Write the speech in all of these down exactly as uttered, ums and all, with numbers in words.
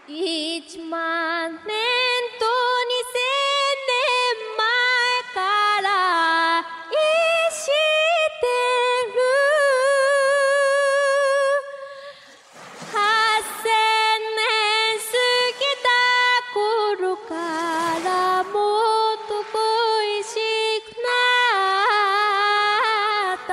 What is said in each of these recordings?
いちまんねんとにせんねんまえから愛してるはっせんねん過ぎた頃からもっと恋しくなった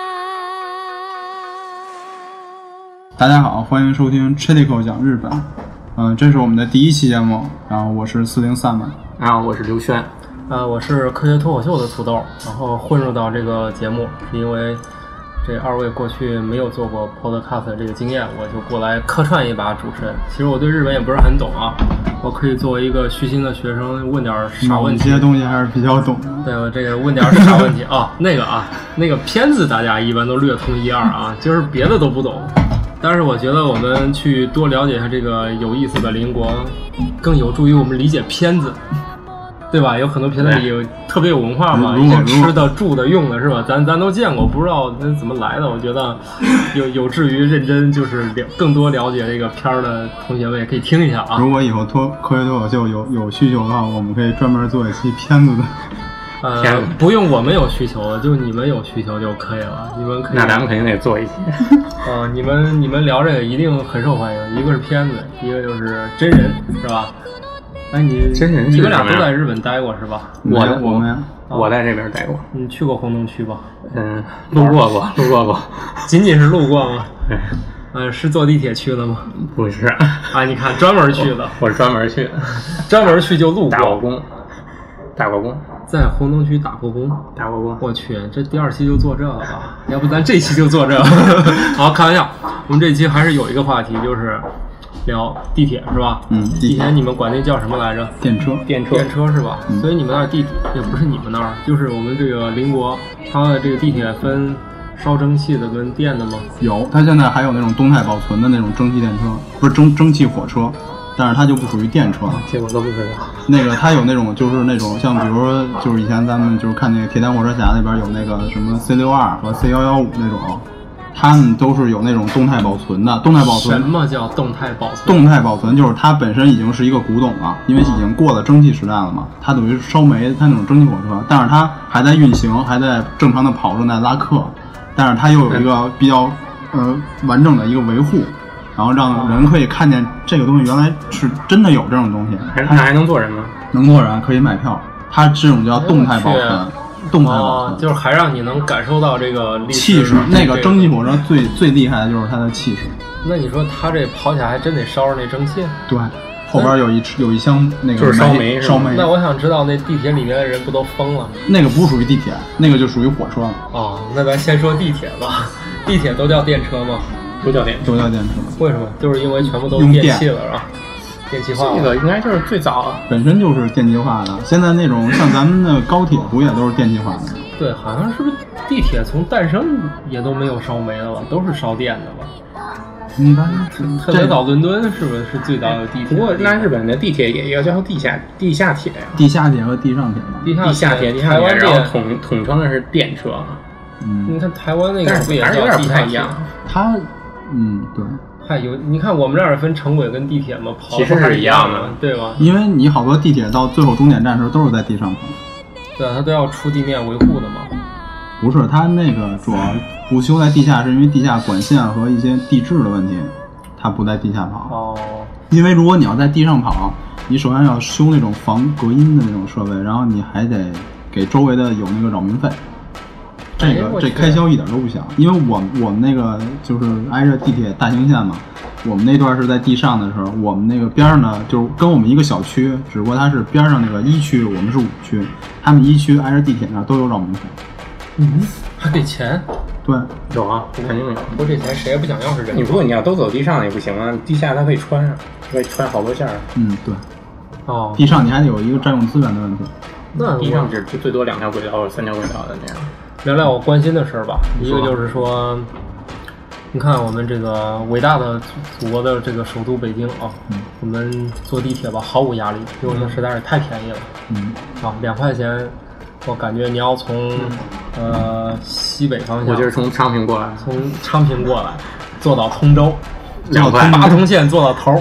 大家好，欢迎收听 Chilico 讲日本。嗯、呃，这是我们的第一期节目，然后我是四零三们， 然后我是刘轩， 呃，我是科学脱口秀的土豆，然后混入到这个节目是因为这二位过去没有做过 podcast 这个经验，我就过来客串一把主持人。其实我对日本也不是很懂啊，我可以作为一个虚心的学生问点啥问题。 某些东西还是比较懂的。 对，我这个问点啥问题啊？那个啊，那个片子大家一般都略通一二啊，就是别的都不懂。但是我觉得我们去多了解一下这个有意思的邻国，更有助于我们理解片子，对吧？有很多片子里有特别有文化嘛，一些吃的、住的、用的，是吧？咱咱都见过，不知道那怎么来的。我觉得有有志于认真，就是了更多了解这个片儿的同学们也可以听一下啊。 如果以后脱科学脱口秀有有需求的话，我们可以专门做一期片子的。 呃，不用我们有需求，就你们有需求就可以了。你们可以， 那咱们肯定得做一期。 呃，你们你们聊这个一定很受欢迎。一个是片子，一个就是真人，是吧？哎，你真人你们俩都在日本待过是吧？ 我的我们、 哦、我在这边待过。 你去过红灯区吧？ 嗯，路过过，路过过。 仅仅是路过吗？ 对。 呃，是坐地铁去的吗？ 不是。 啊，你看，专门去的。 我, 我是专门去的， 专门去就路过。 打过工，打过工。 在红灯区打过工， 打过工。 我去，这第二期就做这个吧，要不咱这期就做这个。好，开玩笑，我们这期还是有一个话题，就是聊地铁，是吧？ 嗯， 地铁你们管那叫什么来着？ 电车， 电车， 电车是吧？ 嗯、 所以你们那儿地铁也不是你们那儿，就是我们这个邻国，它的这个地铁分烧蒸汽的跟电的吗？ 有，它现在还有那种动态保存的那种蒸汽电车，不是蒸蒸汽火车。但是它就不属于电车， 这我都不知道。 那个它有那种就是那种像比如说就是以前咱们就是看那个铁胆火车侠那边有那个什么 C 六二 和 C 一一五那种，他们都是有那种动态保存的。动态保存什么叫动态保存？ 动态保存就是它本身已经是一个古董了，因为已经过了蒸汽时代了嘛，它等于烧煤，它那种蒸汽火车，但是它还在运行，还在正常的跑正在拉客，但是它又有一个比较呃完整的一个维护。然后让人可以看见这个东西原来是真的有这种东西， 它还能坐人吗？ 能坐人，可以买票。它这种叫动态保存，哎、动态保存、 哦、就是还让你能感受到这个历史气势。那个蒸汽火车最最厉害的就是它的气势。 那你说它这跑起来还真得烧着那蒸汽？ 对，后边有一有一箱那个就是烧煤， 烧煤。 那我想知道那地铁里面的人不都疯了？ 那个不属于地铁，那个就属于火车。 哦，那咱先说地铁吧。地铁都叫电车吗？ 都叫电车， 都叫电车。 为什么？就是因为全部都电气了，是吧？电气化。 这个应该就是最早本身就是电气化的。现在那种像咱们的高铁不也都是电气化的？ 对，好像是不是地铁从诞生也都没有烧煤的了，都是烧电的了。 应该特别早伦敦是不是是最早有地铁？ 不过那日本的地铁也要叫地下地下铁呀， 地下铁和地上铁嘛。 地下地下铁、地上铁，然后统统称的是电车。 嗯， 你看台湾那个不也叫地下铁？还是有点不太一样。 它，嗯，对。 还有，你看我们这儿分城轨跟地铁嘛，跑其实是一样的， 对吧？ 因为你好多地铁到最后终点站的时候都是在地上跑。 对啊，它都要出地面维护的嘛。 不是，它那个主要不修在地下，是因为地下管线和一些地质的问题，它不在地下跑。 哦。 因为如果你要在地上跑，你首先要修那种防隔音的那种设备，然后你还得给周围的有那个扰民费。这个、哎、这开销一点都不小，因为我我们那个就是挨着地铁大兴线嘛，我们那段是在地上的时候，我们那个边上呢就是跟我们一个小区，只不过它是边上那个一区，我们是五区，他们一区挨着地铁那都有扰民费。 嗯，还给钱？ 对， 有啊，肯定有。 不过这钱谁也不想要是人。 你不过你要都走地上也不行啊，地下它可以穿啊，可以穿好多线儿。 嗯，对。 哦， 地上你还得有一个占用资源的问题。 那地上只最多两条轨道或者三条轨道的那样。 聊聊我关心的事儿吧，一个就是说，你看我们这个伟大的祖国的这个首都北京啊，嗯、我们坐地铁吧毫无压力，因为它实在是太便宜了。 嗯， 啊，两块钱，我感觉你要从、嗯、呃西北方向， 我就是从昌平过来， 从昌平过来，坐到通州， 两块八通线坐到头，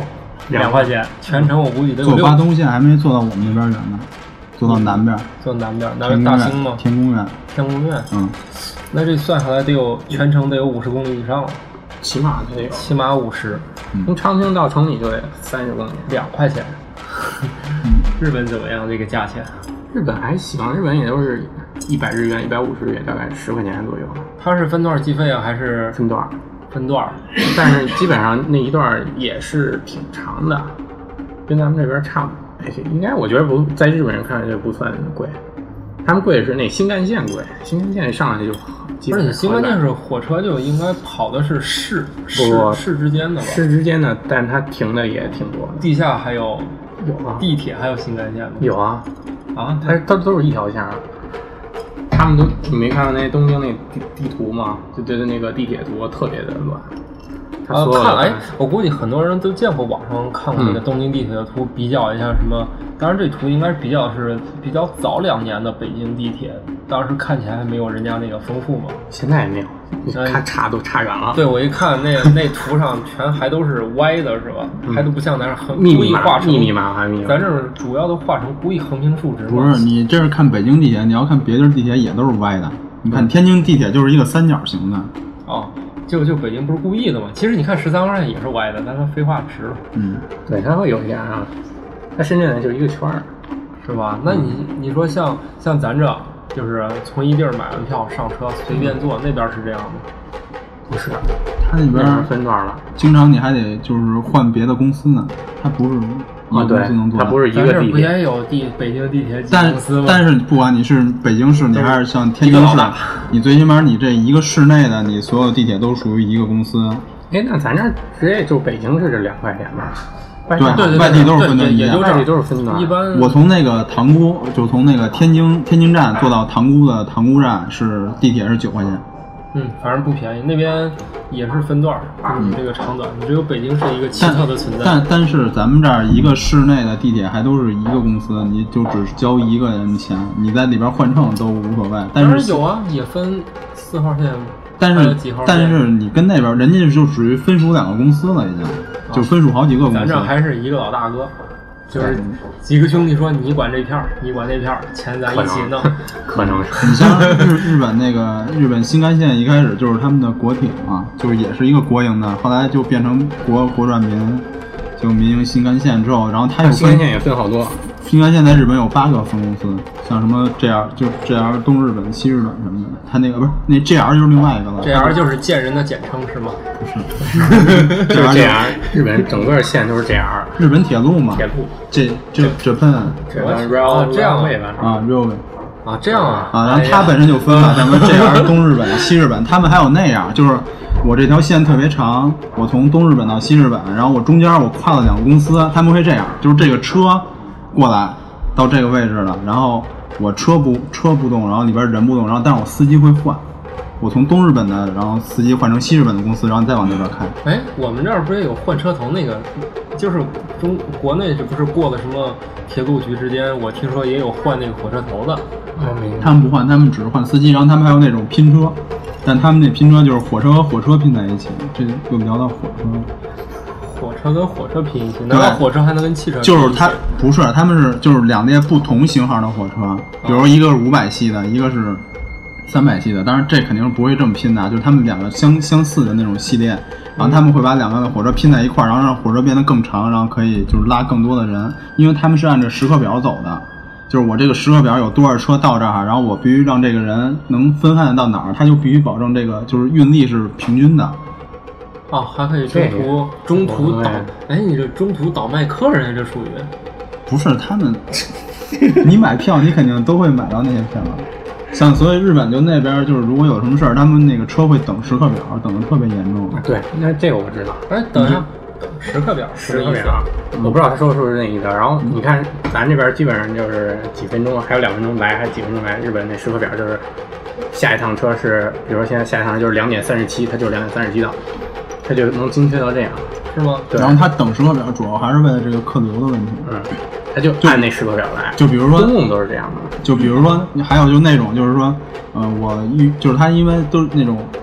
两块钱，全程我估计得有坐八通线还没坐到我们那边远呢，坐到南边， 坐南边，南边大兴吗？ 天宫苑， 天宫苑， 嗯， 那这算下来得有全程得有五十公里以上了， 起码得有， 起码五十， 从长兴到城里就得三十公里， 两块钱。日本怎么样？这个价钱？ 日本还行，日本也都是一百日元、一百五十日元，大概十块钱左右。 它是分段计费啊，还是分段？ 分段， 但是基本上那一段也是挺长的，跟咱们这边差不多。哎，应该我觉得不在日本人看来就不算贵，他们贵是那新干线贵，新干线上来就基本上。 而且新干线是火车就应该跑的是市市市之间的吧？ 市之间的，但它停的也挺多的。 地下还有有啊， 地铁还有新干线吗？ 有啊， 啊， 它它都是一条线啊。他们都你没看到那东京那地地图吗？就觉得那个地铁图特别的乱。 啊，看来我估计很多人都见过网上看过那个东京地铁的图，比较一下什么。当然这图应该比较是比较早两年的北京地铁，当时看起来还没有人家那个丰富嘛。 现在也没有，你看差都差远了。 对，我一看那那图上全还都是歪的，是吧？嗯、还都不像咱这很故意画成密密麻麻密麻。 咱这主要都画成故意横平竖直。 不是，你这是看北京地铁，你要看别的地铁也都是歪的。你看天津地铁就是一个三角形的。 哦。就就北京不是故意的嘛？其实你看十三号线也是歪的，但它废话直了。 嗯， 对，它会有一点啊。它深圳就一个圈儿， 是吧？那你你说像像咱这，就是从一地儿买完票上车随便坐，那边是这样吗？ 不是， 他那边分段了， 经常你还得就是换别的公司呢，它不是一个公司能做的。 它不是一个地铁， 不也有地北京地铁但公司吗？ 但是不管你是北京市，你还是像天津市，你最起码你这一个市内的，你所有地铁都属于一个公司。 哎，那咱这直接就北京市这两块钱吧。 对对对， 外地都是分段也就外地都是分段。 一般我从那个塘沽，就从那个天津天津站坐到塘沽的塘沽站是地铁是九块钱。 嗯，反正不便宜。那边也是分段，嗯，这个长短，只有北京是一个奇特的存在。 但但是咱们这儿一个市内的地铁还都是一个公司，你就只交一个人钱，你在里边换乘都无所谓。但是有啊，也分四号线。 但是但是你跟那边人家就属于分属两个公司了，已经就分属好几个公司。 咱这还是一个老大哥，就是几个兄弟说你管这片儿，你管那片儿，钱咱一起弄。 可能是你像日日本那个日本新干线一开始就是他们的国铁啊，就是也是一个国营的，后来就变成国国转民，就民营新干线之后，然后它有新干线也分好多。 新干线在日本有八个分公司，像什么 J R 就 J R 东日本、西日本什么的，它那个不是那 J R 就是另外一个了。 J R 就是贱人的简称是吗？ 不是， 就是 J R， 日本整个线都是 J R， 日本铁路嘛。 铁路， 这这 Japan 啊这样啊 Railway 啊这样啊啊，然后它本身就分了，什么 J R 东日本、西日本，他们还有那样，就是我这条线特别长，我从东日本到西日本，然后我中间我跨了两个公司，他们会这样，就是这个车。过来到这个位置了，然后我车不车不动，然后里边人不动，然后但是我司机会换，我从东日本的，然后司机换成西日本的公司，然后你再往那边开。 哎，我们这儿不是有换车头那个，就是中国内是不是过了什么铁路局之间，我听说也有换那个火车头的。 他们不换，他们只是换司机，然后他们还有那种拼车，但他们那拼车就是火车和火车拼在一起，这又聊到火车。 火车跟火车拼一起，难道火车还能跟汽车拼一起？ 就是它不是，他们是就是两列不同型号的火车，比如一个是五百系的，一个是三百系的。当然这肯定是不会这么拼的，就是他们两个相相似的那种系列，然后他们会把两个的火车拼在一块儿，然后让火车变得更长，然后可以就是拉更多的人，因为他们是按照时刻表走的。就是我这个时刻表有多少车到这儿，然后我必须让这个人能分散到哪儿，他就必须保证这个就是运力是平均的。 哦，还可以中途中途倒，哎，你这中途倒卖客人这属于？ 不是他们，你买票你肯定都会买到那些票。像所以日本就那边就是如果有什么事儿，他们那个车会等时刻表，等的特别严重。 对，那这个我知道。 哎，等一下，时刻表， 时刻表，我不知道他说的是不是那意思。然后你看咱这边基本上就是几分钟，还有两分钟来，还几分钟来。日本那时刻表就是下一趟车是，比如说现在下一趟就是两点三十七，它就是两点三十七到。它就能精确到这样， 是吗？ 对。然后它等时刻表主要还是为了这个客流的问题。 嗯，它就按那时刻表来。 就比如说， 公共都是这样的。 就比如说，还有就那种就是说，呃，我预就是它因为都是那种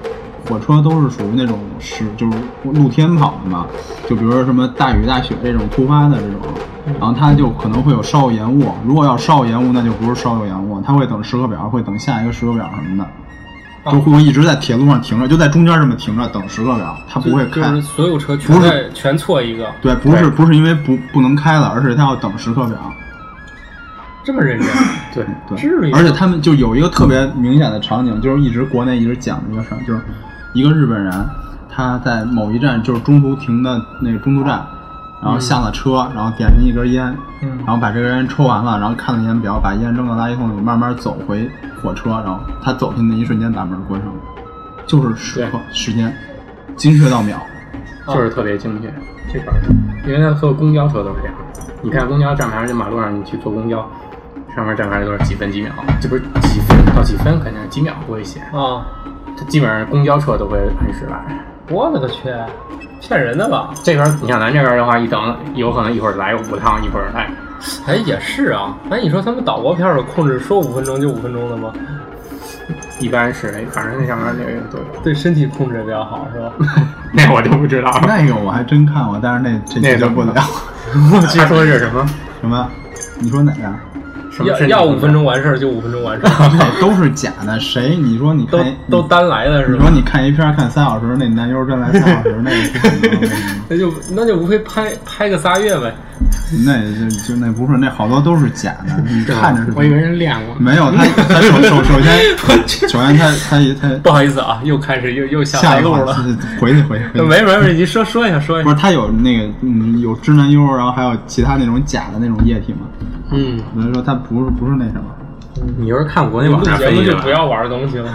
火车都是属于那种是就是露天跑的嘛，就比如说什么大雨大雪这种突发的这种，然后它就可能会有稍有延误。如果要稍有延误，那就不是稍有延误，它会等时刻表，会等下一个时刻表什么的，就会一直在铁路上停着，就在中间这么停着等时刻表，它不会开。 就是所有车全在全错一个。 对，不是不是因为不不能开了，而是它要等时刻表。 这么认真？ 对对， 至于。 而且他们就有一个特别明显的场景，就是一直国内一直讲的一个事儿，就是一个日本人他在某一站就是中途停的那个中途站，然后下了车，然后点上一根烟， 嗯， 然后把这根烟抽完了，然后看了烟表，把烟扔到垃圾桶里，慢慢走回火车，然后他走进那一瞬间把门关上了，就是时刻时间，精确到秒， 就是特别精确。这块因为他坐公交车都是这样，你看公交站牌上，马路上你去坐公交。上面站牌都是几分几秒，这不是几分到几分，肯定是几秒不会写啊。它基本上公交车都会按时来。 我勒个去，骗人的吧？ 这边你像咱这边的话，一等有可能一会儿来五趟，一会儿来。 哎，也是啊。哎，你说他们导播片有控制说五分钟就五分钟的吗？ 一般是，反正那上面那个都有。 对身体控制也比较好，是吧？ 那我就不知道了。 那个我还真看过，但是那这记不了。 他说的是什么？ 什么？你说哪个？ 要要五分钟完事儿就五分钟完事儿，都是假的。谁？你说你看都都单来的是吧？ 你说你看一片看仨小时，那男优真来仨小时，那那就那就无非拍拍个仨月呗。 那就就那不是那好多都是假的，你看着是。 我以为人练过。 没有他他首首首先首先他他他不好意思啊，又开始又又下路了。 回去回去。 没没没，你说说一下说一下。 不是他有那个嗯有直男优，然后还有其他那种假的那种液体嘛。 嗯， 所以说他不是不是那什么。 你要是看国内网站节目就不要玩东西了。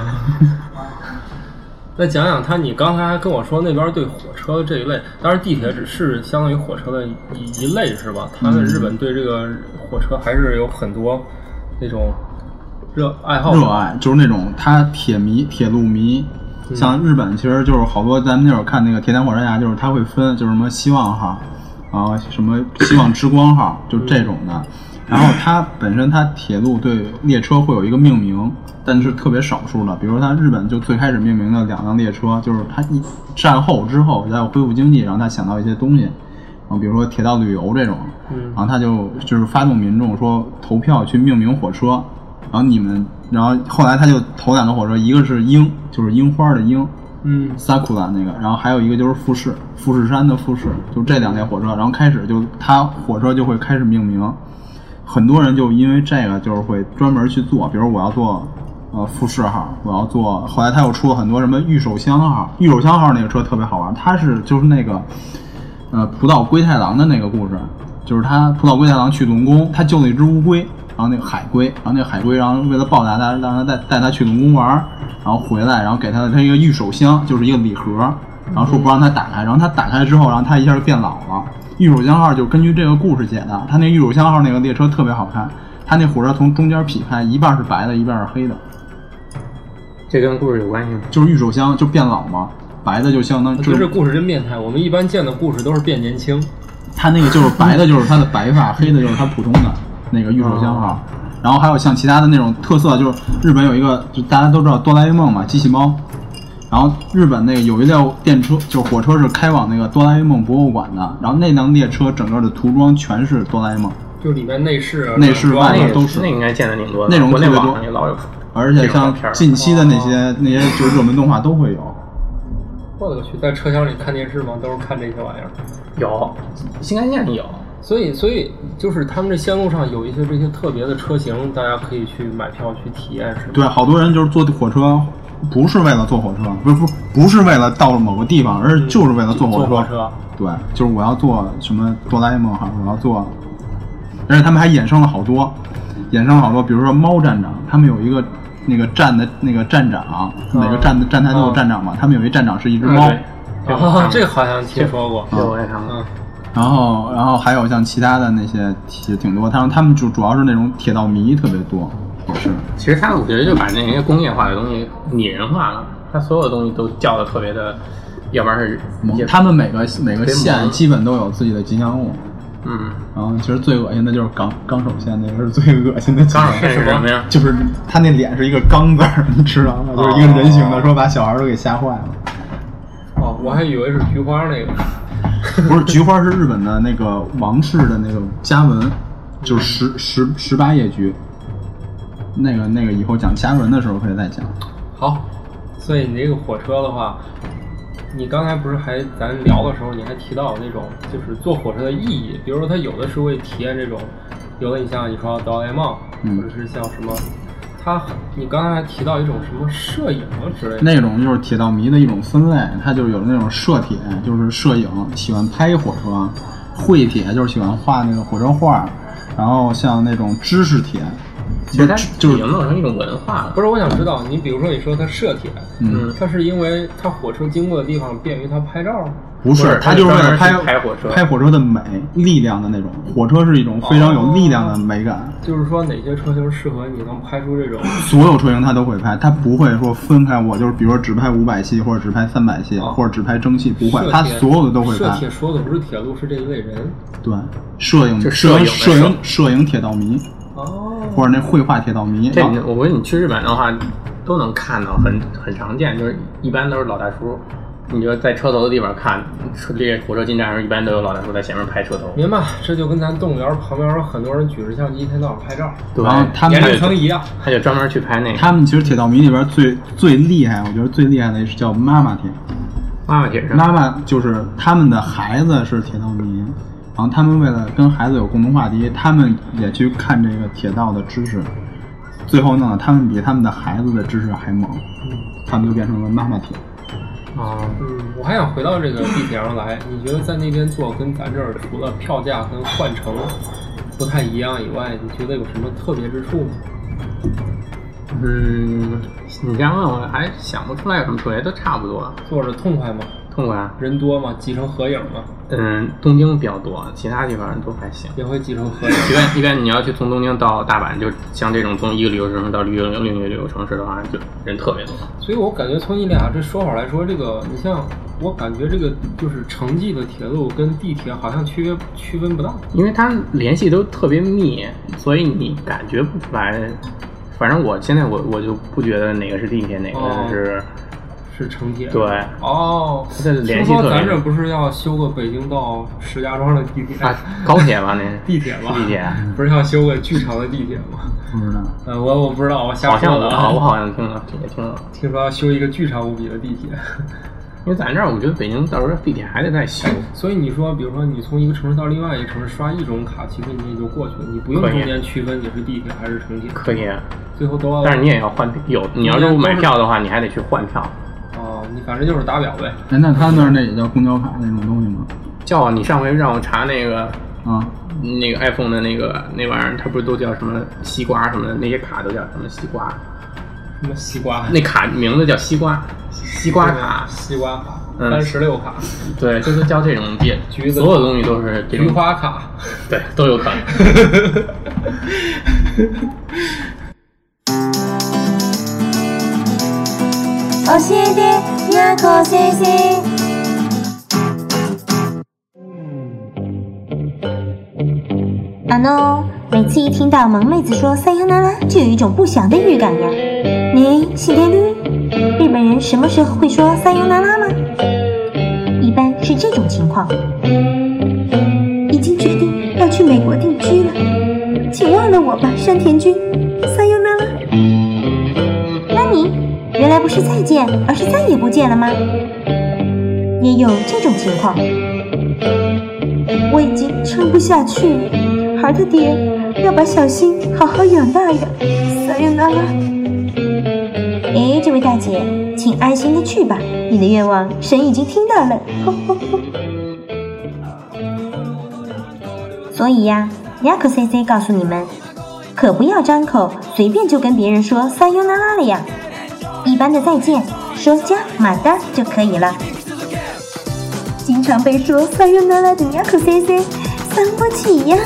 那讲讲他，你刚才还跟我说那边对火车这一类，当然地铁只是相当于火车的一一类是吧？他们日本对这个火车还是有很多那种热爱好。 热爱就是那种他铁迷、铁路迷。像日本其实就是好多，咱们那会儿看那个铁胆火车侠，就是他会分，就是什么希望号啊，什么希望之光号，就这种的。然后它本身它铁路对列车会有一个命名，但是特别少数的，比如它日本就最开始命名的两辆列车，就是它一战后之后再恢复经济，然后它想到一些东西，然后比如说铁道旅游这种，然后它就就是发动民众说投票去命名火车，然后你们，然后后来他就投两个火车，一个是樱，就是樱花的樱， 嗯， 萨库拉那个，然后还有一个就是富士，富士山的富士，就这两列火车，然后开始就它火车就会开始命名。很多人就因为这个就是会专门去做，比如我要做呃富士号，我要做，后来他又出了很多什么御守乡号，御守乡号那个车特别好玩，它是就是那个呃浦岛龟太郎的那个故事，就是他浦岛龟太郎去龙宫，他救了一只乌龟，然后那个海龟，然后那个海龟，然后为了报答他，让他带带他去龙宫玩，然后回来，然后给他他一个御守箱，就是一个礼盒，然后说不让他打开，然后他打开之后，然后他一下就变老了。御守乡号就根据这个故事写的，他那御守乡号那个列车特别好看，他那火车从中间劈开，一半是白的，一半是黑的。 这跟故事有关系吗？ 就是御守乡就变老嘛，白的就相当。 就是故事真变态，我们一般见的故事都是变年轻。 他那个就是白的，就是他的白发，黑的就是他普通的那个御守乡号。然后还有像其他的那种特色，就是日本有一个，就大家都知道哆啦 A 梦嘛，机器猫。然后日本那个有一辆电车，就是火车是开往那个哆啦 A 梦博物馆的，然后那辆列车整个的涂装全是哆啦 A 梦， 就里面内饰、啊、 内饰外面都是。 那应该见的挺多的， 那种特别多， 老有。 而且像近期的那些那些就是热门动画都会有。 我的个去，在车厢里看电视吗？都是看这些玩意儿。 有，新干线有。 所以，所以就是他们这线路上有一些这些特别的车型，大家可以去买票去体验，是吧？ 对，好多人就是坐火车。不是为了坐火车，不是不不是为了到了某个地方，而是就是为了坐火车。 坐火车， 对，就是我要坐什么哆啦 A 梦哈，我要坐。而且他们还衍生了好多，衍生了好多，比如说猫站长，他们有一个那个站的那个站长，每个站的站台都有站长嘛，他们有一站长是一只猫。 啊，这个好像听说过， 这我也看过。 然后，然后还有像其他的那些也挺多，他们他们主主要是那种铁道迷特别多。是， 其实他我觉得就把那些工业化的东西拟人化了，他所有东西都叫的特别的，要不然是他们每个每个县基本都有自己的吉祥物， 嗯， 然后其实最恶心的就是纲纲手线，那个是最恶心的。 纲手线是什么呀？ 就是他那脸是一个纲字儿，你知道吗？就是一个人形的，说把小孩都给吓坏了。 哦，我还以为是菊花那个。 不是，菊花是日本的那个王室的那个家纹，就是十十十八页菊。那个那个以后讲家纹的时候可以再讲。 好，所以你这个火车的话，你刚才不是还咱聊的时候，你还提到那种就是坐火车的意义，比如说它有的是会体验这种，有的你像你说哆啦 A 梦，或者是像什么，它你刚才还提到一种什么摄影啊之类的， 那种就是铁道迷的一种分类，它就有那种摄铁，就是摄影，喜欢拍火车；绘铁就是喜欢画那个火车画，然后像那种知识铁。 其实它就是已经弄成一种文化了。 不是，我想知道，你比如说你说它摄铁， 嗯， 它是因为它火车经过的地方便于它拍照？ 不是，它就是为了拍拍火车， 拍火车的美、力量的那种。火车是一种非常有力量的美感。 哦、就是说，哪些车型适合你能拍出这种？ 所有车型它都会拍，它不会说分开。我就是比如说只拍五百系，或者只拍三百系， 哦、 或者只拍蒸汽，不会，它所有的都会拍。 摄铁说的不是铁路，是这一类人。 对，摄影、摄影、摄影、摄影铁道迷。 哦， 或者那绘画铁道迷， 这我估计你去日本的话都能看到，很很常见，就是一般都是老大叔，你就在车头的地方看，这火车进站的时候，一般都有老大叔在前面拍车头。 明白，这就跟咱动物园旁边很多人举着相机一天到晚拍照， 对，然后他们年龄层一样， 他就专门去拍那个。 他们其实铁道迷里边最最厉害，我觉得最厉害的是叫妈妈铁。 妈妈铁是妈妈就是他们的孩子是铁道迷。然后他们为了跟孩子有共同话题，他们也去看这个铁道的知识，最后呢，他们比他们的孩子的知识还猛，他们就变成了妈妈铁。 啊，嗯，我还想回到这个地铁上来，你觉得在那边坐跟咱这儿除了票价跟换乘不太一样以外，你觉得有什么特别之处吗？ 嗯，你这样问我还想不出来有什么特别，都差不多。 坐着痛快吗？ 痛快啊！ 人多吗？挤成合影吗？ 嗯，东京比较多，其他地方都还行。 也会挤成合影。 一般一般你要去从东京到大阪，就像这种从一个旅游城市到旅游另一个旅游城市的话，就人特别多。 所以我感觉从你俩这说法来说，这个你像我感觉这个就是城际的铁路跟地铁好像区别区分不大， 因为它联系都特别密，所以你感觉不出来。反正我现在我我就不觉得哪个是地铁，哪个是。哦是城铁对哦， 它的联系特别。 听说咱这不是要修个北京到石家庄的地铁啊？高铁吧？那地铁吧？ 地铁不是要修个巨长的地铁吗？ 不知道， 呃，我我不知道，我瞎说的。 好像我好像听了，也听了， 听说要修一个巨长无比的地铁。 因为咱这儿，我觉得北京到时候地铁还得再修。 所以你说，比如说你从一个城市到另外一个城市刷一种卡，其实你也就过去了，你不用中间区分你是地铁还是城铁。 可以， 最后都要。 但是你也要换有，你要是买票的话，你还得去换票。 哦，你反正就是打表呗。 哎，那他那儿那也叫公交卡那种东西吗？ 叫你上回让我查那个啊， 那个 iPhone 的那个那玩意儿，它不是都叫什么西瓜什么的？那些卡都叫什么西瓜？ 什么西瓜？ 那卡名字叫西瓜，西瓜卡， 西瓜卡， 嗯， 三十六卡。 对，就是叫这种别， 橘子， 所有东西都是这种菊花卡， 对，都有可能。 教えてにゃこ先生。啊喏，每次一听到萌妹子说塞尤那拉，就有一种不祥的预感呀。你信天律？日本人什么时候会说塞尤那拉吗？一般是这种情况。已经决定要去美国定居了，请忘了我吧，山田君。塞尤那拉。那你？原来不是再见，而是再也不见了吗？也有这种情况。我已经撑不下去了，孩儿的爹要把小新好好养大呀。撒由那拉。哎，这位大姐，请安心的去吧，你的愿望神已经听到了。呵呵呵。所以呀，雅克 C C 告诉你们，可不要张口随便就跟别人说撒由那拉了呀。一般的再见说加马达就可以了。经常被说撒由那拉的雅克 C C 伤不起呀。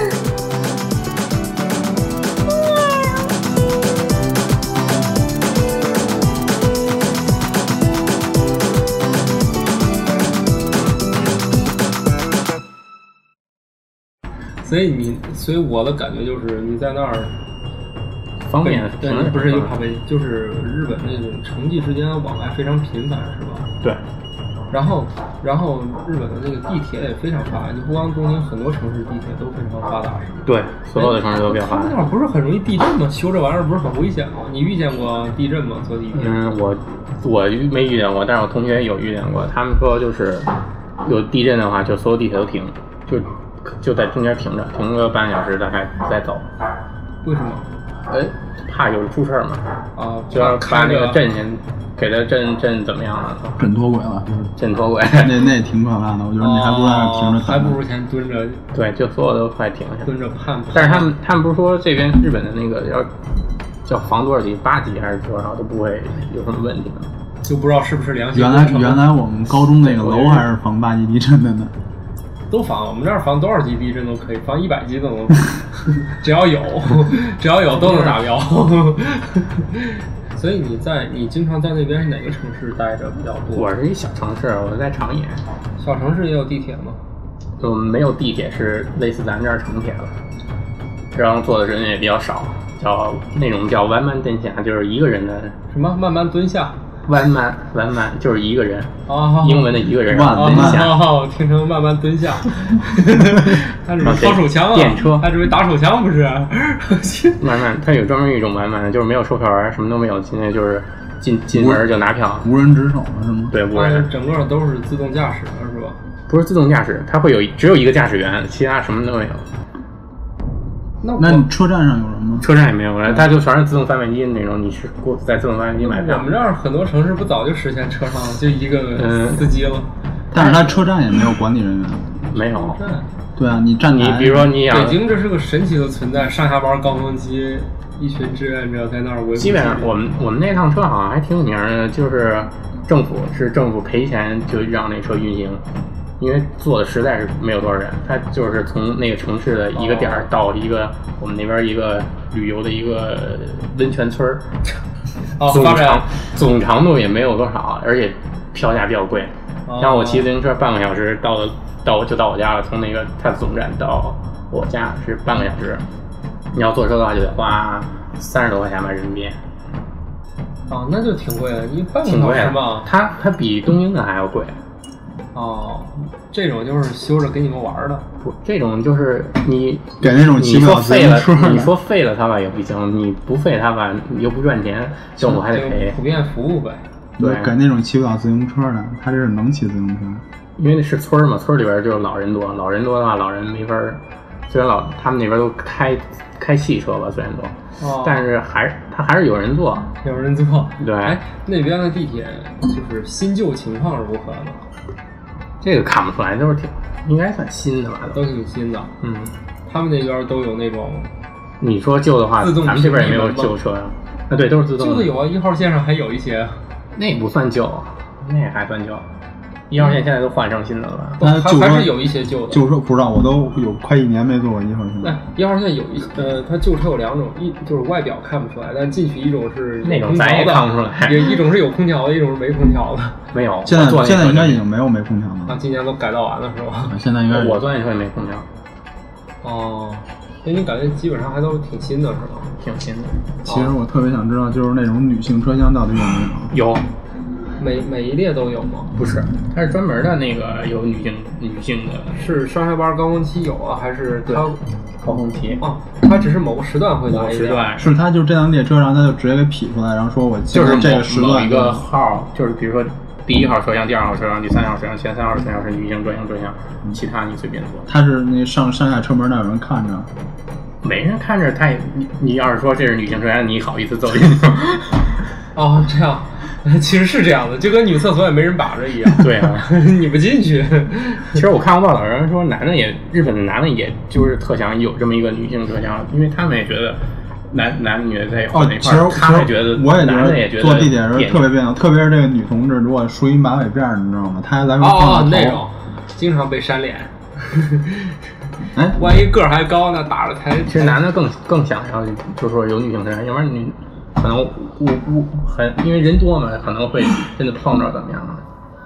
所以你，所以我的感觉就是你在那儿方便， 对，不是就怕被，就是日本那种城际之间往来非常频繁，是吧？ 对。 然后，然后日本的那个地铁也非常发达，你不光东京，很多城市地铁都非常发达，是吧？ 对，所有的城市都比较发达。 那儿不是很容易地震吗？修这玩意儿不是很危险吗？你遇见过地震吗？坐地铁？ 嗯，我我没遇见过，但是我同学有遇见过。他们说就是有地震的话，就所有地铁都停，就就在中间停着，停个半个小时，大概再走。 为什么？ 哎，怕有出事儿嘛？ 啊， 就要把那个震先给它震震怎么样了？ 震脱轨了，就是震脱轨。 那那也挺可怕的，我觉得你还不如在那停着、 哦，还不如先蹲着。 对，就所有都快停下。 蹲着盼。 但是他们他们不是说这边日本的那个要叫防多少级，八级还是多少都不会有什么问题呢？ 就不知道是不是良心。 原来原来我们高中那个楼还是防八级地震的呢。 都防，我们这儿防多少级地震都可以，防一百级都能，只要有，只要有都能达标。所以你在你经常在那边哪个城市待着比较多？ 我是一小城市，我在长野。 小城市也有地铁吗？ 就没有地铁，是类似咱这儿城铁了，然后坐的人也比较少，叫那种叫弯慢蹲下，就是一个人的什么慢慢蹲下。 弯慢弯慢就是一个人， 哦， 英文的一个人，然后蹲下， 哦，听成慢慢蹲下，他准备掏手枪啊， 电车， 他准备打手枪不是？ 慢慢，他有专门一种慢慢的，就是没有售票员，什么都没有，进去就是进进门就拿票， 无人值守了是吗？ 对，无人， 整个都是自动驾驶的是吧？ 不是自动驾驶，它会有只有一个驾驶员，其他什么都没有。 那那你车站上有人吗？ 车站也没有，它就全是自动贩卖机那种，你是过在自动贩卖机买票。 我们这儿很多城市不早就实现车上就一个司机了， 嗯、但是它车站也没有管理人员。 没有。 对啊，你站台， 你比如说你想， 北京这是个神奇的存在，上下班高峰期，一群志愿者在那儿维护。 基本上我们我们那趟车好像还挺有名的，就是政府是政府赔钱就让那车运行。因为坐的实在是没有多少人，他就是从那个城市的一个点儿到一个、哦、我们那边一个旅游的一个温泉村儿， 哦， 总长总长度也没有多少，而且票价比较贵。 哦、 像我骑自行车半个小时到到就到我家了，从那个它的总站到我家是半个小时，你要坐车的话就得花三十多块钱吧人民币。 哦，那就挺贵的，你半个小时吧？ 它它比东京的还要贵。 哦，这种就是修着给你们玩的， 不，这种就是你给那种你说废了，你说废了它吧也不行，你不废它吧你又不赚钱，政府还得赔。 普遍服务呗。 对，给那种骑不了自行车的，他这是能骑自行车。 因为那是村嘛，村里边就是老人多，老人多的话，老人没法儿。虽然老他们那边都开开汽车吧，虽然都，哦、但是还是他还是有人坐， 有人坐。 对， 哎，那边的地铁就是新旧情况如何呢？ 这个看不出来，都是挺应该算新的吧， 都挺新的。 嗯， 他们那边都有那种。 你说旧的话，咱们这边也没有旧车呀。啊，对，都是自动的。 旧的有啊，一号线上还有一些。 那不算旧，那还算旧。一号线现在都换成新的了吧？ 但是还是有一些旧的。 旧车不知道，我都有快一年没坐过一号线。 哎，一号线有一呃，它旧车有两种，一就是外表看不出来，但进去一种是那种咱也看不出来， 也一种是有空调的，一种是没空调的。 没有， 现在现在应该已经没有没空调了。 啊，今年都改造完了是吧？ 现在应该我坐那车也没空调。 哦，所以你感觉基本上还都挺新的是吧？ 挺新的。 其实我特别想知道，就是那种女性车厢到底有没有？有。 每每一列都有吗？ 不是，它是专门的那个有女性女性的。 是上下班高峰期有啊，还是它高峰期？ 哦，它只是某个时段会来一时段。 是它就这辆列车，然后它就直接给匹出来，然后说我就是这个时段一个号，就是比如说第一号车厢、第二号车厢、第三号车厢、前三号车厢是女性专用车厢，其他你随便坐。 它是那上上下车门那有人看着。 没人看着，他也你你要是说这是女性车厢，你好意思走进去？ 哦，这样。其实是这样的，就跟女厕所也没人把着一样。 对啊， 你不进去。 其实我看过报道，人说男的也，日本的男的也就是特想有这么一个女性车厢，因为他们也觉得男男女在混在一块儿，他们觉得， 我也男的也觉得坐地铁的时候特别别扭，特别是这个女同志如果梳一马尾辫，你知道吗？她还来回晃头，那种经常被扇脸。 哎， 万一个儿还高，那打着才。 其实男的更更想要，就是说有女性车厢，要不然你。可能我我很因为人多嘛，可能会真的碰着怎么样的。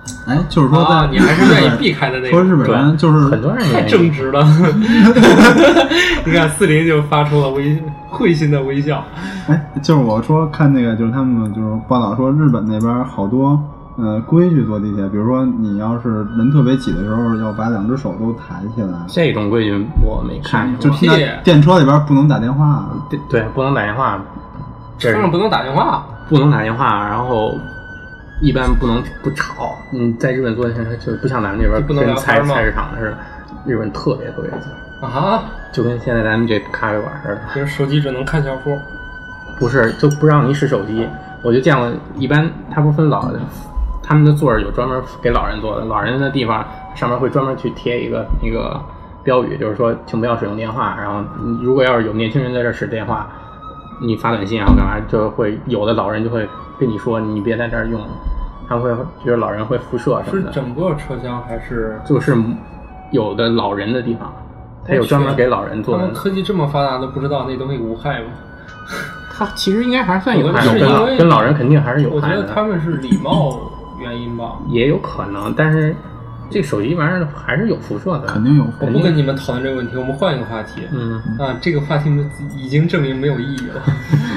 哎，就是说在、 啊，你还是愿意避开的那说个。 日本人就是很多人太也正直了。你看四零就发出了微会心的微笑。 哎，就是我说看那个，就是他们就是报道说日本那边好多呃规矩坐地铁，比如说你要是人特别挤的时候，要把两只手都抬起来。 这种规矩我没看过， 就听在电车里边不能打电话。 对对，不能打电话， 车上不能打电话， 不能打电话，然后一般不能不吵。嗯，在日本坐电车就不像咱们这边不能跟菜聊天吗菜市场似的，日本特别特别挤啊， 就跟现在咱们这咖啡馆似的。 就是手机只能看小说。 不是，就不让你使手机。我就见过，一般他不分老的，他们的座儿有专门给老人坐的，老人的地方上面会专门去贴一个那个标语，就是说请不要使用电话。然后如果要是有年轻人在这使电话，你发短信啊干嘛，就会有的老人就会跟你说你别在这儿用，他们会觉得老人会辐射什么的。 是整个车厢还是？ 就是有的老人的地方，他有专门给老人做的。 他们科技这么发达都不知道那东西无害吗？ 他其实应该还算有害， 是因为跟老人肯定还是有害的。 我觉得他们是礼貌原因吧， 也有可能，但是这手机玩意儿还是有辐射的， 肯定有。 我不跟你们讨论这个问题，我们换一个话题。 嗯啊，这个话题已经证明没有意义了，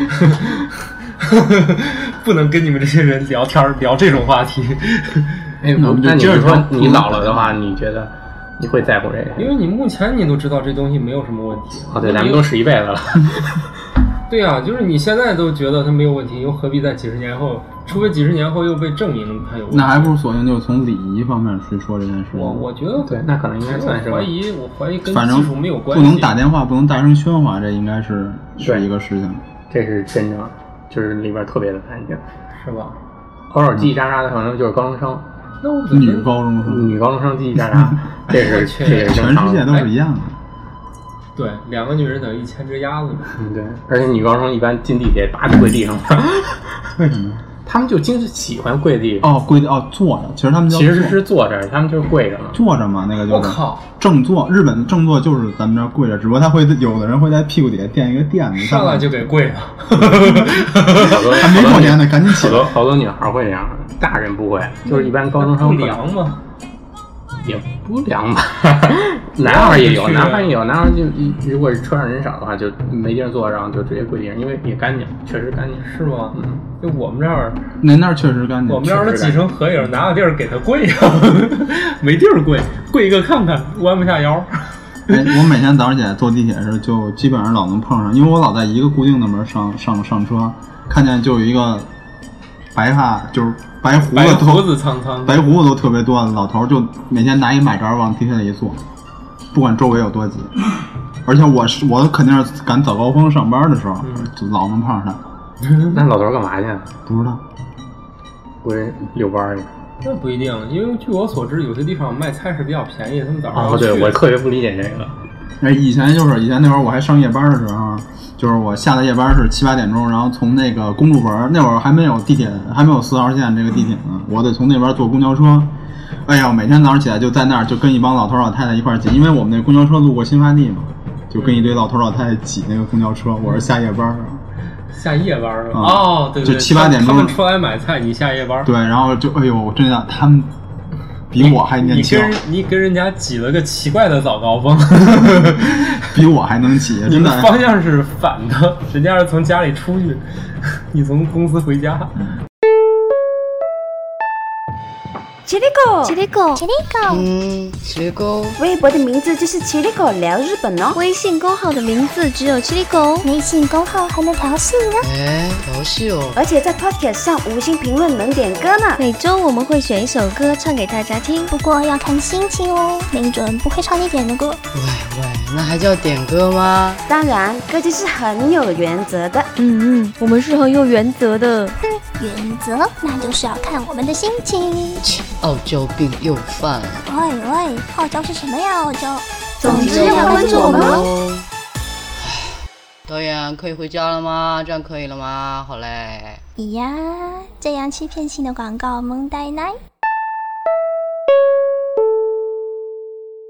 不能跟你们这些人聊天聊这种话题。 哎， 那我们就那你接着说是说你老了的话，你觉得你会在乎这个？ 因为你目前你都知道这东西没有什么问题。 哦，对，咱们都使一辈子了。 对啊，就是你现在都觉得它没有问题，又何必在几十年后？除非几十年后又被证明它有问题。 那还不如索性就从礼仪方面去说这件事。 我我觉得对，那可能应该算是。 我怀疑，我怀疑跟反正技术没有关系。 不能打电话，不能大声喧哗，这应该是是一个事情。 这是真正，就是里边特别的安静， 是吧？ 偶尔叽叽喳喳的可能就是高中生， 那我女高中生， 女高中生叽叽喳喳，这是这也是全世界都是一样的。 对，两个女人等于一千只鸭子。 嗯，对，而且女高中生一般进地铁叭就跪地上了。 为什么？ 他们就经喜欢跪地。 哦，跪地哦，坐着。其实他们其实是坐着，他们就是跪着嘛。 坐着嘛，那个就是。 我靠！ 正坐，日本的正坐就是咱们这儿跪着，只不过他会有的人会在屁股底下垫一个垫子， 上来就给跪了。 还没过年呢，赶紧起来。 好多好多女孩会这样，大人不会，就是一般高中生不凉吗？ 也不凉吧，男孩也有，男孩也有，男孩就如果是车上人少的话，就没地方坐，然后就直接跪地上，因为也干净，确实干净， 是吗？ 嗯， 就我们这儿， 那那儿确实干净。 我们这儿都挤成合影，哪有地儿给他跪啊？没地儿跪，跪一个看看，弯不下腰。 哎，我每天早上起来坐地铁时，就基本上老能碰上，因为我老在一个固定的门上上上车，看见就有一个白发，就是白胡子， 白胡子苍苍， 白胡子都特别多的老头，就每天拿一马扎往地铁里一坐，不管周围有多挤。而且我是我肯定是赶早高峰上班的时候，嗯、就老能碰上他。 那老头干嘛去？ 不知道， 不是遛弯去。 那不一定，因为据我所知，有些地方卖菜是比较便宜，他们早上哦，对，我特别不理解这个。 哎，以前就是以前那会儿我还上夜班的时候，就是我下的夜班是七八点钟，然后从那个公主坟那会儿还没有地铁，还没有四号线这个地铁呢，我得从那边坐公交车。哎呀，每天早上起来就在那儿就跟一帮老头老太太一块儿挤，因为我们那公交车路过新发地嘛，就跟一堆老头老太太挤那个公交车。我是下夜班。 下夜班是吧？ 嗯、 哦，对对， 就七八点钟他们出来买菜，你下夜班。 对，然后就哎呦，真的他们比我还年轻。 你跟你跟人家挤了个奇怪的早高峰， 比我还能挤，真的。 方向是反的，人家是从家里出去，你从公司回家。 チリコ， チリコ，チリコ， 嗯，チリコ。 微博的名字就是チリコ聊日本哦。 微信公号的名字只有チリコ，微信公号还能调戏呢。 哎，调戏哦！ 而且在 Podcast 上五星评论能点歌呢。 每周我们会选一首歌唱给大家听，不过要看心情哦，没准不会唱你点的歌。 喂喂，那还叫点歌吗？ 当然，歌就是很有原则的。 嗯嗯，我们是很有原则的。 哼，原则那就是要看我们的心情。 傲娇病又犯了。 喂喂，傲娇是什么呀？傲娇。 总之要关注我们哦。 导演，可以回家了吗？这样可以了吗？好嘞。 咦呀，这样欺骗性的广告萌呆奶。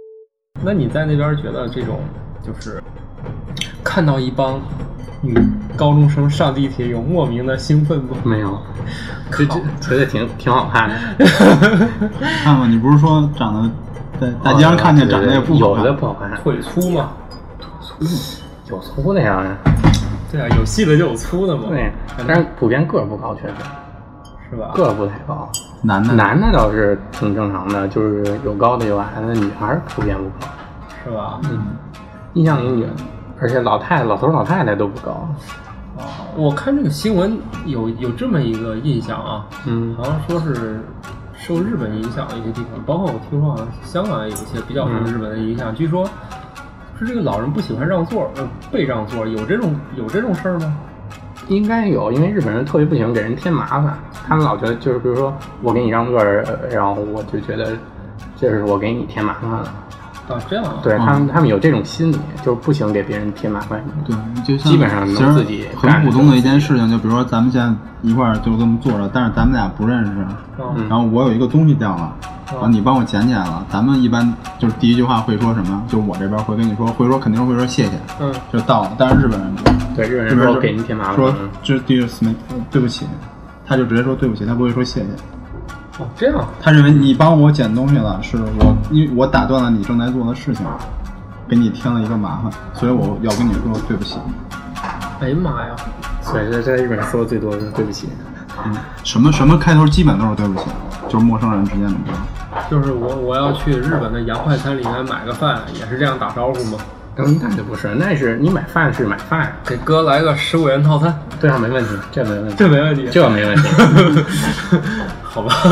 那你在那边觉得这种就是看到一帮女高中生上地铁有莫名的兴奋吗？ 没有，这这觉得挺挺好看的。 看吧，你不是说长得在大街上看见长得也不好看？ 有的不好看， 腿粗吗？ 有粗的呀。 对啊，有细的就有粗的嘛。 对，但是普遍个儿不高，确实是吧？ 个儿不太高。 男的男的倒是挺正常的，就是有高的有矮的，女孩普遍不高， 是吧？ 嗯，印象里女，而且老太太、老头老太太都不高。 哦，我看这个新闻有有这么一个印象啊， 嗯， 好像说是受日本影响的一些地方，包括我听说好像香港也有一些比较受日本的影响，嗯、据说是这个老人不喜欢让座，呃，被让座，有这种有这种事儿吗？ 应该有，因为日本人特别不喜欢给人添麻烦，他们老觉得就是比如说我给你让座，然后我就觉得这是我给你添麻烦了。 啊，这样啊？ 对他们，他们有这种心理，就是不喜欢给别人添麻烦。 对，就像基本上能自己很普通的一件事情，就比如说咱们现在一块儿就这么坐着，但是咱们俩不认识， 嗯、 然后我有一个东西掉了，然后你帮我捡捡了，咱们一般就是第一句话会说什么？就我这边会跟你说，会说肯定会说谢谢， 嗯， 就到了。但是日本人对日本人说给您添麻烦， 说这第对不起，他就直接说对不起，他不会说谢谢。 哦，这样， 他认为你帮我捡东西了，是我因为我打断了你正在做的事情，给你添了一个麻烦，所以我要跟你说对不起。 哎呀妈呀！ 所以在在日本说的最多的是对不起。 嗯，什么什么开头基本都是对不起，就是陌生人之间的这种。 就是我我要去日本的洋快餐里面买个饭，也是这样打招呼吗？ 嗯，那就不是，那是你买饭是买饭， 给哥来个十五元套餐。 对啊，没问题，这没问题， 这没问题， 这没问题。 好吧。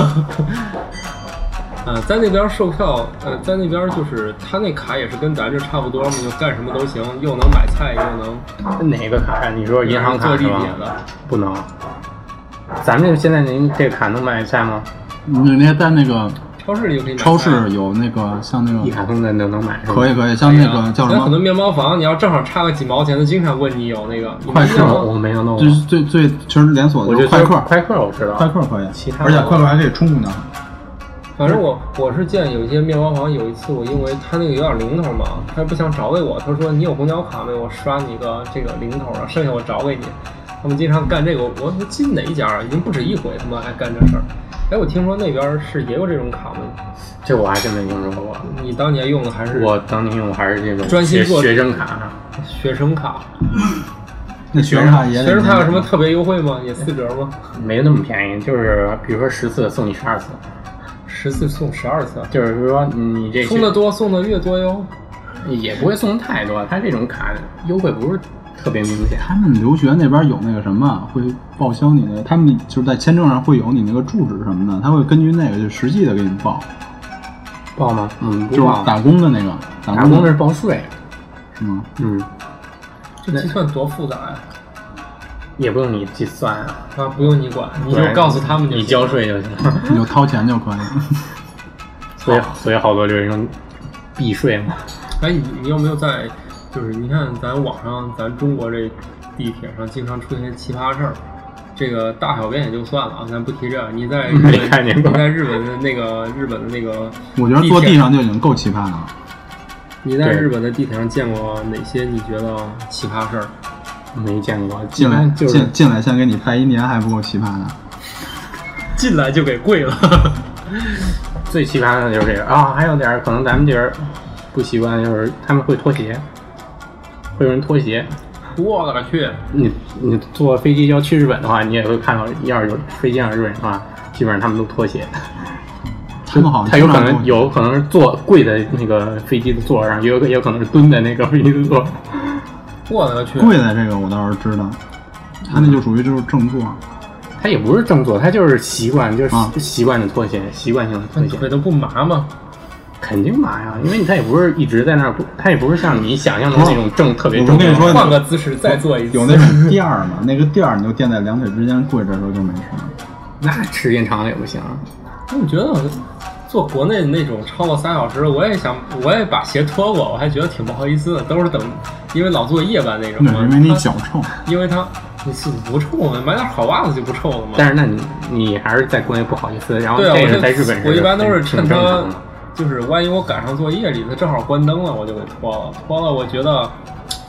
呃，在那边售票，呃，在那边就是他那卡也是跟咱这差不多嘛，就干什么都行，又能买菜又能。 哪个卡呀？你说银行卡是吧？ 的不能。咱们这现在您这卡能买菜吗？ 你那在那个超市里就可以买菜。 超市有那个像那个一卡通的都能买， 可以可以，像那个叫什么？ 很多面包房，你要正好差个几毛钱的，经常问你有那个快客， 我没有弄过。 就是最最其实连锁的快客， 快客我知道， 快客可以， 其他而且快客还可以充公的。 反正我我是见有一些面包房，有一次我因为他那个有点零头嘛，他不想找给我，他说你有公交卡没有？我刷你个这个零头啊，剩下我找给你。他们经常干这个，我我记得哪一家已经不止一回，他们爱干这事儿。哎，我听说那边是也有这种卡吗？ 这我还真没听说过。 你当年用的还是？ 我当年用的还是这种专心做学生卡。 学生卡。 那学生卡也学生卡有什么特别优惠吗？也四折吗？ 没那么便宜，就是比如说十次送你十二次。 十次送十二次， 就是说你这充的多送的越多哟， 也不会送的太多。他这种卡优惠不是特别明显。 他们留学那边有那个什么，会报销你那，他们就是在签证上会有你那个住址什么的，他会根据那个就实际的给你报。 报吗？嗯， 就是打工的那个， 打工的是报税， 是吗？ 嗯， 这计算多复杂呀！ 也不用你计算啊， 啊，不用你管，你就告诉他们， 你交税就行， 你就掏钱就可以。 所以，所以好多就是用避税嘛。 哎，你你有没有在，就是你看咱网上，咱中国这地铁上经常出现奇葩事儿，这个大小便也就算了啊，咱不提这。你在日本， 没看见过？ 你在日本的那个日本的那个， 我觉得坐地上就已经够奇葩了。 你在日本的地铁上见过哪些你觉得奇葩事儿？ 没见过， 进来就是进进来先给你拜一年还不够奇葩的， 进来就给跪了。 最奇葩的就是这个啊，还有点可能咱们这边不习惯，就是他们会脱鞋，会有人脱鞋。 我勒个去！ 你你坐飞机要去日本的话，你也会看到，要是有飞机上日本人的话，基本上他们都脱鞋。 他们好像他有可能有可能是坐跪在那个飞机的座上，也有也有可能是蹲在那个飞机的座。 我勒个去！ 跪在这个我倒是知道，他那就属于就是正坐。 他也不是正坐，他就是习惯，就是习惯的脱鞋，习惯性的脱鞋。 腿都不麻吗？ 肯定麻呀，因为他也不是一直在那儿，他也不是像你想象的那种正特别正。 我跟你说， 换个姿势再做一次。 有那种垫儿嘛，那个垫儿你就垫在两腿之间，跪着的时候就没事了。 那时间长了也不行。 我觉得做国内那种超过仨小时，我也想，我也把鞋脱过，我还觉得挺不好意思的，都是等，因为老做夜班那种嘛。 因为你脚臭。 因为他你是不臭嘛，买点好袜子就不臭了嘛。 但是那你你还是在国内不好意思，然后对啊， 这个在日本我一般都是趁他就是万一我赶上作业里，他正好关灯了，我就给脱了。脱了，我觉得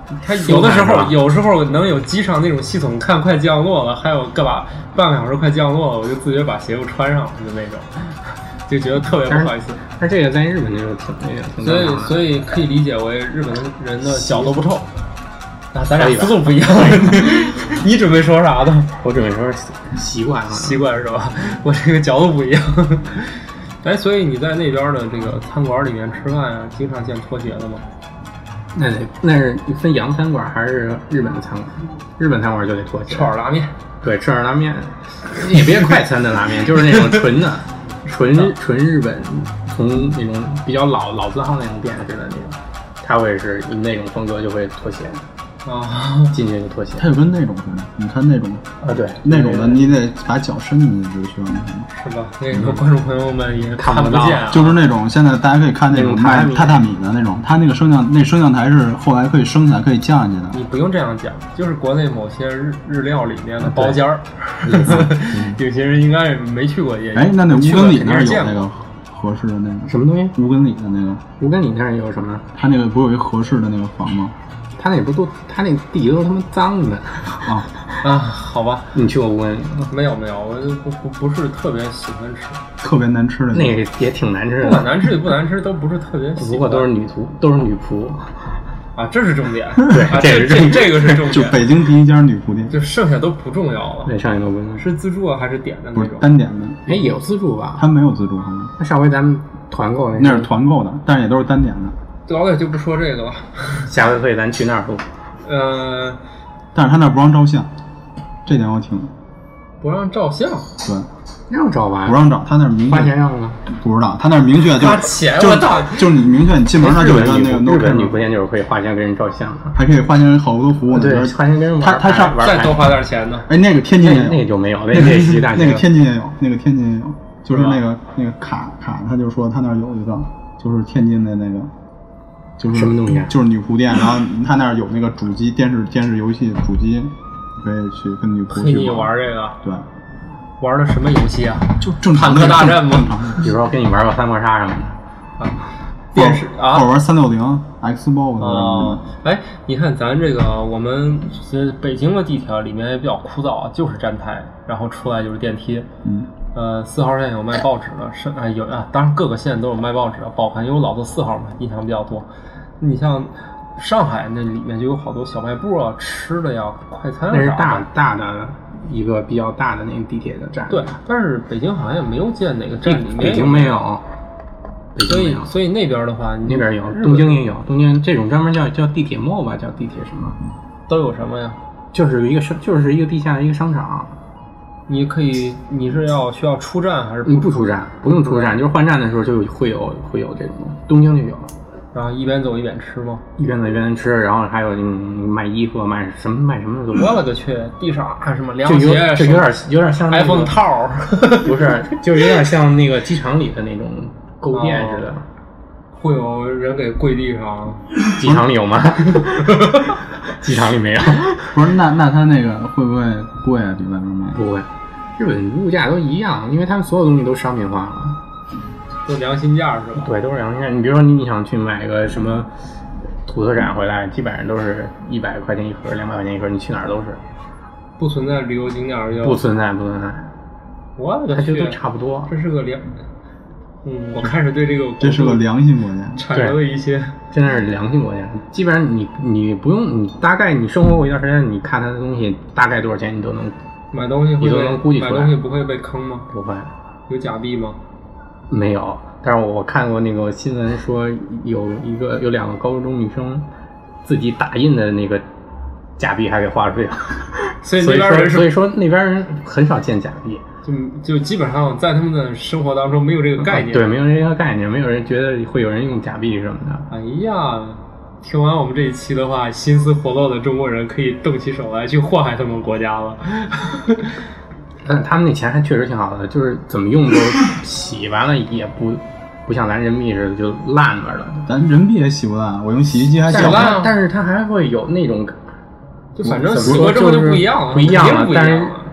它有的时候有时候能有机上那种系统看快降落了，还有个把半个小时快降落了，我就自觉把鞋又穿上的那种，就觉得特别不好意思。 但这个在日本那种挺那个挺所以所以可以理解为日本人的脚都不臭。啊，咱俩思路不一样。你准备说啥的？ 我准备说习惯了， 习惯是吧？我这个角度不一样。哎，所以你在那边的这个餐馆里面吃饭啊，经常见拖鞋的吗？ 那得那是分洋餐馆还是日本的餐馆？日本餐馆就得拖鞋。 吃碗拉面， 对，吃碗拉面，也别快餐的拉面，就是那种纯的，纯纯日本，从那种比较老老字号那种店似的那种，他会是那种风格就会拖鞋。 啊， 进去就脱鞋， 它就跟那种似的，你看那种啊，对， 那种的你得把脚伸进去就需要那种， 是吧？那个观众朋友们也看不见、啊， 就是那种现在大家可以看那种卖榻榻米的那种，它那个升降那升降台是后来可以升起来可以降下去的。 你不用这样讲，就是国内某些日日料里面的包间儿，有些人应该是没去过也。 哎，那那乌根里那儿有那个合适的那个什么东西？ 乌根里的那个乌根里那儿有什么？ 它那个不是有一合适的那个房吗？ 他那不都，他那地都他妈脏的啊啊！好吧， 你去过乌根？ 没有没有，我不不不是特别喜欢吃， 特别难吃的那个也挺难吃的， 不管难吃与不难吃都不是特别喜欢。 不过都是女仆，都是女仆啊，这是重点。 对， 啊、 这是这这个是重点。 就北京第一家女仆店， 就剩下都不重要了。 对，剩下都不重要。 是自助啊，还是点的那种？ 不是单点的。 哎，也有自助吧？ 他没有自助，好像。 那上回咱们团购那那是团购的，但是也都是单点的。 老磊就不说这个了， 下回可以咱去那儿录。 呃， 但是他那不让照相，这点我挺不让照相。 对， 让照吧， 不让照，他那明确花钱让吗？ 不知道，他那明确就花钱， 就就是你明确你进门那就有一个那个日本女仆店就是可以花钱跟人照相的， 还可以花钱好多服务呢。 对，花钱跟人他他上再多花点钱呢。 哎，那个天津也有， 那个就没有，那个那大那个天津也有，那个天津也有，就是那个那个卡卡，他就说他那有一个，就是天津的那个。就是什么东西啊？ 就是女仆店，然后他那儿有那个主机、电视、电视游戏主机，可以去跟女仆去你玩这个？ 对， 玩的什么游戏啊？ 就正常坦克大战吗？ 比如说跟你玩个三国杀什么的啊，电视啊， 或者玩三六零、Xbox 啊。哎，你看咱这个，我们北京的地铁里面也比较枯燥啊，就是站台，然后出来就是电梯。 嗯。 呃，四号线有卖报纸的，是啊有啊，当然各个县都有卖报纸的，报刊，因为我老坐四号嘛，印象比较多。你像上海那里面就有好多小卖部啊，吃的呀，快餐啊， 那是大大的一个比较大的那个地铁的站。 对，但是北京好像也没有见哪个站里面。 北京没有。 所以所以那边的话， 那边有，东京也有，东京这种专门叫叫地铁 mall 吧，叫地铁什么？ 都有什么呀？ 就是一个商，就是一个地下的一个商场。 你可以，你是要需要出站还是不？ 你不出站，不用出站，就是换站的时候就会有会有这种，东京就有。 然后一边走一边吃吗？ 一边走一边吃，然后还有嗯卖衣服卖什么卖什么的都有。 我勒个去，地上啊什么凉鞋， 就有点有点像 iPhone 套， 不是，就是有点像那个机场里的那种购物店似的。 会有人给跪地上？ 机场里有吗？机场里没有。 不是，那那他那个会不会贵啊？比外面卖？ 不会，日本物价都一样，因为他们所有东西都商品化了， 都良心价是吧？ 对，都是良心价。你比如说，你想去买个什么土特产回来，基本上都是一百块钱一盒，两百块钱一盒，你去哪儿都是。 不存在旅游景点要？ 不存在，不存在。 我勒个去， 它就都差不多。 这是个良。嗯，我开始对这个这是个良心国家， 产生了一些， 真的是良心国家。基本上你你不用，你大概你生活过一段时间，你看它的东西大概多少钱，你都能买东西会， 你都能估计出来。 买东西不会被坑吗？ 不会。 有假币吗？ 没有，但是我看过那个新闻说有一个有两个高中女生自己打印的那个假币还给花出去了， 所以那边人所以说那边人很少见假币。 就就基本上在他们的生活当中没有这个概念， 对，没有这个概念，没有人觉得会有人用假币什么的。 哎呀，听完我们这一期的话，心思活络的中国人可以动起手来去祸害他们国家了。 但他们那钱还确实挺好的，就是怎么用都洗完了也不不像咱人民币似的就烂那了。 咱人民币也洗不烂，我用洗衣机还洗不烂，但是它还会有那种。 就反正洗过之后就不一样了， 不一样了。但是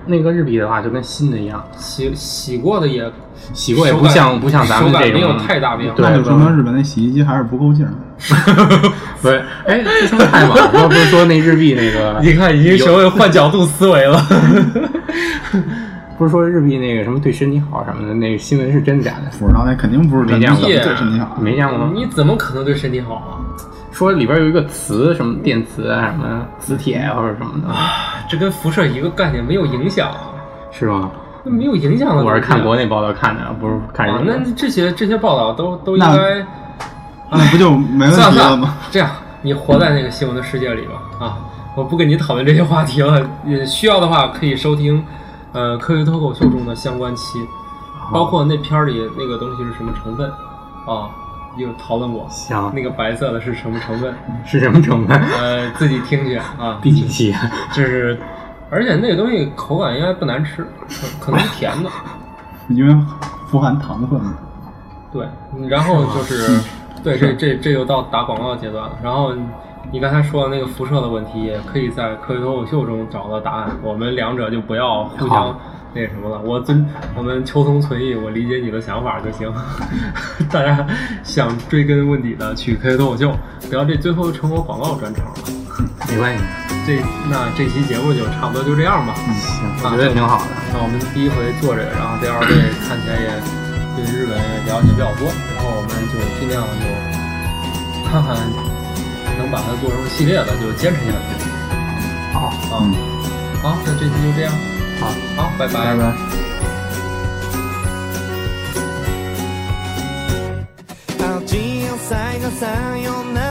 那个日币的话就跟新的一样， 洗洗过的也洗过也不像不像咱们这种没有太大变化。 那就说明日本那洗衣机还是不够劲儿。 不是，哎，之前看网上不是说那日币那个， 你看已经学会换角度思维了。 不是说日币那个什么对身体好什么的，那个新闻是真的假的？ 不知道，那肯定不是真的。 对身体好， 没见过吗？ 你怎么可能对身体好啊？ 说里边有一个磁，什么电磁啊，什么磁铁或者什么的， 啊，这跟辐射一个概念，没有影响， 是吗？ 那没有影响的。 我是看国内报道看的，不是看人、 啊。那这些这些报道都都应该， 那不就没问题了吗？ 这样，你活在那个新闻的世界里吧。啊，我不跟你讨论这些话题了。也需要的话，可以收听。呃，科学脱口秀中的相关期，包括那片里那个东西是什么成分啊？有讨论过。 行， 那个白色的是什么成分？ 是什么成分？ 呃，自己听去啊。 第几期？ 就是，而且那个东西口感应该不难吃，可能是甜的， 因为富含糖分嘛。 对，然后就是，对，这这这又到打广告阶段了，然后。你刚才说的那个辐射的问题，也可以在科学脱口秀中找到答案。我们两者就不要互相那什么了。我尊，我们求同存异，我理解你的想法就行。大家想追根问底的去科学脱口秀，不要这最后成我广告专场了。 没关系， 这那这期节目就差不多就这样吧。 嗯，行，我觉得挺好的。 那我们第一回做这个，然后这二位看起来也对日本了解比较多，然后我们就尽量就看看。能把它做成系列的就坚持下去。 好， 嗯， 好，那这期就这样。 好， 好，拜拜， 拜拜。 青野菜がさよな